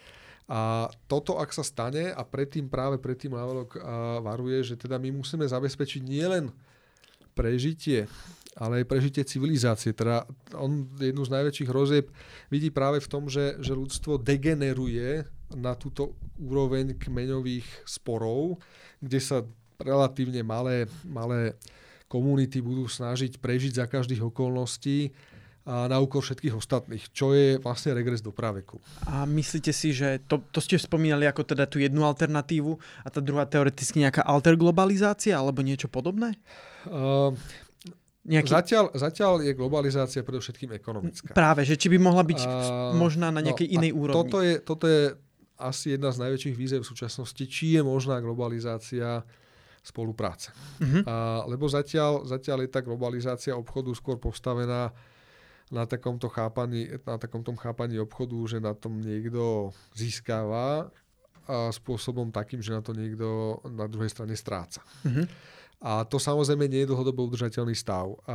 A toto, ak sa stane, a predtým práve predtým Havelock varuje, že teda my musíme zabezpečiť nielen prežitie, ale aj prežitie civilizácie. Teda on jednu z najväčších hrozieb vidí práve v tom, že, že ľudstvo degeneruje na túto úroveň kmeňových sporov, kde sa relatívne malé, malé komunity budú snažiť prežiť za každých okolností a na úkor všetkých ostatných, čo je vlastne regres do praveku. A myslíte si, že to, to ste spomínali ako teda tú jednu alternatívu a tá druhá teoreticky nejaká alterglobalizácia alebo niečo podobné? Uh, Nejaký... Zatiaľ, zatiaľ je globalizácia predovšetkým ekonomická. Práve, že či by mohla byť uh, možná na nejakej no, inej úrovni. Toto je, toto je asi jedna z najväčších výzev v súčasnosti, či je možná globalizácia spolupráce. Uh-huh. Uh, lebo zatiaľ, zatiaľ je tá globalizácia obchodu skôr postavená na takomto chápaní, na takomto chápaní obchodu, že na tom niekto získava a spôsobom takým, že na to niekto na druhej strane stráca. Uh-huh. A to samozrejme nie je dlhodobo udržateľný stav. A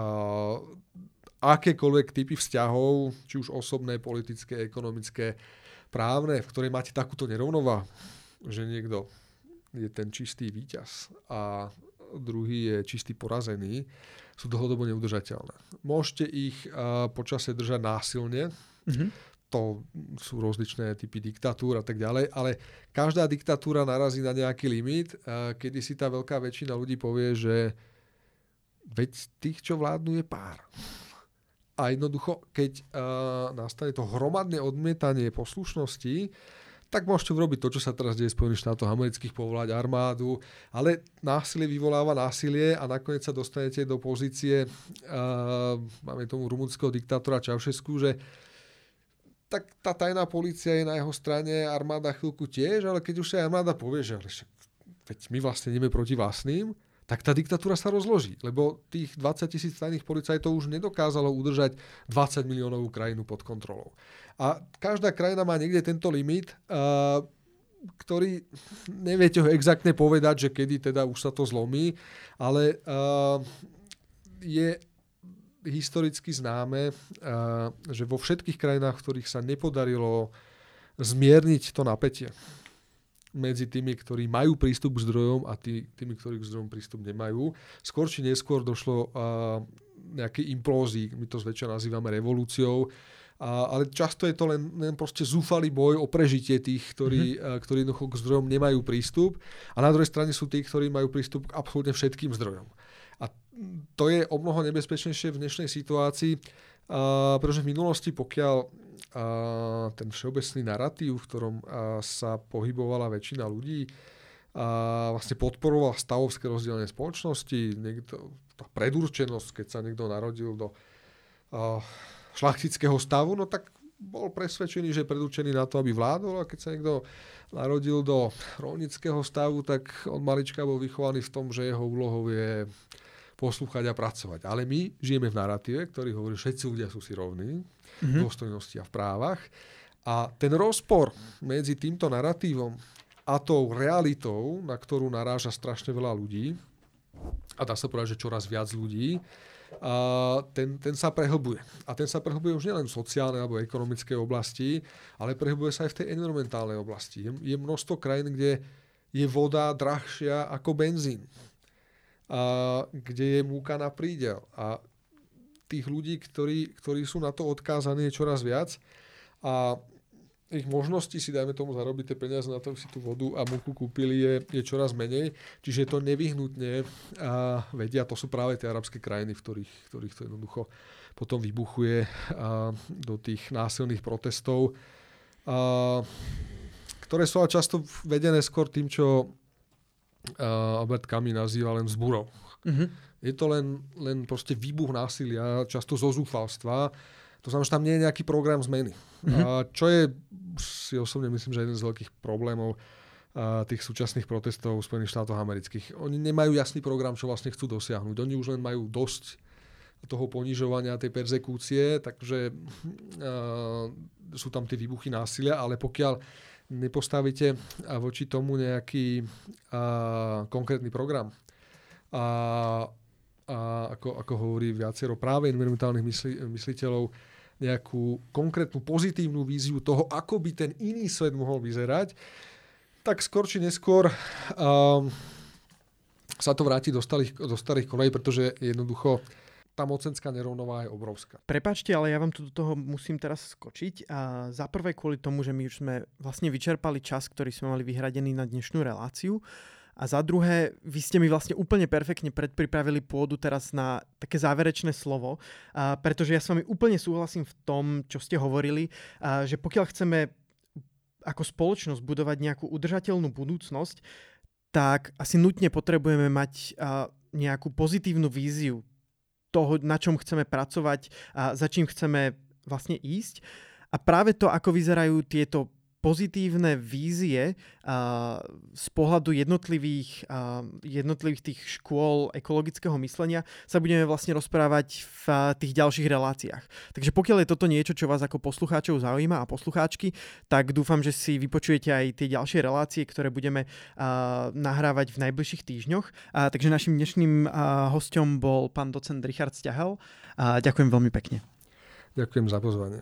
akékoľvek typy vzťahov, či už osobné, politické, ekonomické, právne, v ktorej máte takúto nerovnováhu, že niekto je ten čistý víťaz a druhý je čistý porazený, sú dlhodobo neudržateľné. Môžete ich uh, počasie držať násilne, mm-hmm. To sú rozličné typy diktatúr a tak ďalej, ale každá diktatúra narazí na nejaký limit, uh, kedy si tá veľká väčšina ľudí povie, že veď tých, čo vládnu, je pár. A jednoducho, keď uh, nastane to hromadné odmietanie poslušnosti, tak môžete urobiť to, čo sa teraz deje v Spojených štátoch amerických, povolať armádu, ale násilie vyvoláva násilie a nakoniec sa dostanete do pozície, uh, máme tomu rumunského diktátora Čaušesku, že tak tá tajná polícia je na jeho strane, armáda chvíľku tiež, ale keď už sa armáda povie, že veď my vlastne ideme proti vlastným, tak tá diktatúra sa rozloží, lebo tých dvadsať tisíc tajných policajtov už nedokázalo udržať dvadsať miliónovú krajinu pod kontrolou. A každá krajina má niekde tento limit, uh, ktorý neviete ho exaktne povedať, že kedy teda už sa to zlomí, ale uh, je historicky známe, uh, že vo všetkých krajinách, v ktorých sa nepodarilo zmierniť to napätie medzi tými, ktorí majú prístup k zdrojom a tý, tými, ktorí k zdrojom prístup nemajú. Skôr či neskôr došlo uh, nejakej implózii, my to zväčša nazývame revolúciou, uh, ale často je to len, len proste zúfalý boj o prežitie tých, ktorí, mm-hmm. uh, ktorí jednoducho k zdrojom nemajú prístup a na druhej strane sú tí, ktorí majú prístup k absolútne všetkým zdrojom. A to je o mnoho nebezpečnejšie v dnešnej situácii, uh, pretože v minulosti, pokiaľ a ten všeobecný narratív, v ktorom sa pohybovala väčšina ľudí, a vlastne podporoval stavovské rozdielenie spoločnosti, niekto, tá predurčenosť, keď sa niekto narodil do a, šlachtického stavu, no tak bol presvedčený, že je predurčený na to, aby vládol, a keď sa niekto narodil do rolnického stavu, tak on malička bol vychovaný v tom, že jeho úlohou je poslúchať a pracovať. Ale my žijeme v narratíve, ktorý hovorí, že všetci ľudia sú si rovní, v dôstojnosti a v právach. A ten rozpor medzi týmto naratívom a tou realitou, na ktorú naráža strašne veľa ľudí, a dá sa povedať, že čoraz viac ľudí, a ten, ten sa prehlbuje. A ten sa prehlbuje už nielen v sociálnej alebo ekonomickej oblasti, ale prehlbuje sa aj v tej environmentálnej oblasti. Je, je množstvo krajín, kde je voda drahšia ako benzín. A kde je múka na prídel. A tých ľudí, ktorí, ktorí sú na to odkázaní, je čoraz viac. A ich možností si, dajme tomu, zarobiť tie peniaze na to, aby si tú vodu a múku kúpili, je, je čoraz menej. Čiže to nevyhnutne a vedia, to sú práve tie arabské krajiny, v ktorých, ktorých to jednoducho potom vybuchuje a, do tých násilných protestov, a, ktoré sú ale často vedené skôr tým, čo a, Albert Camus nazýva len vzburou. Mm-hmm. Je to len, len proste výbuch násilia, často zo zúfalstva. To znamená, že tam nie je nejaký program zmeny. Mm-hmm. A čo je, si osobne myslím, že jeden z veľkých problémov a, tých súčasných protestov v Spojených štátoch amerických. Oni nemajú jasný program, čo vlastne chcú dosiahnuť. Oni už len majú dosť toho ponižovania, tej perzekúcie, takže a, sú tam tie výbuchy násilia, ale pokiaľ nepostavíte voči tomu nejaký a, konkrétny program, a, a ako, ako hovorí viacero práve environmentálnych mysli, mysliteľov, nejakú konkrétnu pozitívnu víziu toho, ako by ten iný svet mohol vyzerať, tak skôr či neskôr um, sa to vráti do starých, do starých kolejí, pretože jednoducho tá mocenská nerovnováha je obrovská. Prepáčte, ale ja vám tu do toho musím teraz skočiť. A za prvé kvôli tomu, že my už sme vlastne vyčerpali čas, ktorý sme mali vyhradený na dnešnú reláciu. A za druhé, vy ste mi vlastne úplne perfektne predpripravili pôdu teraz na také záverečné slovo, a pretože ja s vami úplne súhlasím v tom, čo ste hovorili, a že pokiaľ chceme ako spoločnosť budovať nejakú udržateľnú budúcnosť, tak asi nutne potrebujeme mať a, nejakú pozitívnu víziu toho, na čom chceme pracovať a za čím chceme vlastne ísť. A práve to, ako vyzerajú tieto pozitívne vízie uh, z pohľadu jednotlivých, uh, jednotlivých tých škôl ekologického myslenia sa budeme vlastne rozprávať v uh, tých ďalších reláciách. Takže pokiaľ je toto niečo, čo vás ako poslucháčov zaujíma a poslucháčky, tak dúfam, že si vypočujete aj tie ďalšie relácie, ktoré budeme uh, nahrávať v najbližších týždňoch. Uh, takže našim dnešným uh, hosťom bol pán docent Richard Sťahel. Uh, ďakujem veľmi pekne. Ďakujem za pozvanie.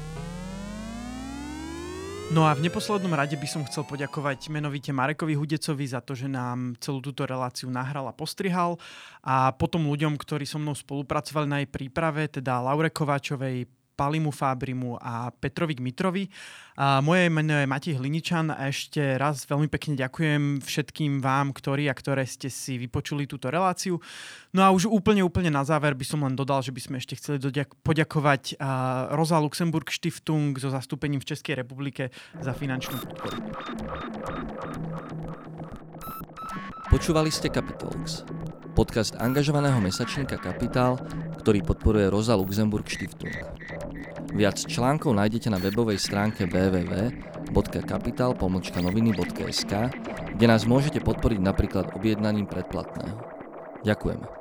No a v neposlednom rade by som chcel poďakovať menovite Marekovi Hudecovi za to, že nám celú túto reláciu nahral a postrihal, a potom ľuďom, ktorí so mnou spolupracovali na jej príprave, teda Laure Kováčovej, Palimu Fábrimu a Petrovi Gmitrovi. A moje meno je Matej Hliničan a ešte raz veľmi pekne ďakujem všetkým vám, ktorí a ktoré ste si vypočuli túto reláciu. No a už úplne, úplne na záver by som len dodal, že by sme ešte chceli doďak- poďakovať Rosa Luxemburg Stiftung so zastúpením v Českej republike za finančnú podporu. Počúvali ste Capitalx, podcast angažovaného mesačníka Kapitál, ktorý podporuje Rosa Luxemburg Stiftung. Viac článkov nájdete na webovej stránke w w w bodka kapital pomlčka noviny bodka es ká, kde nás môžete podporiť napríklad objednaním predplatného. Ďakujeme.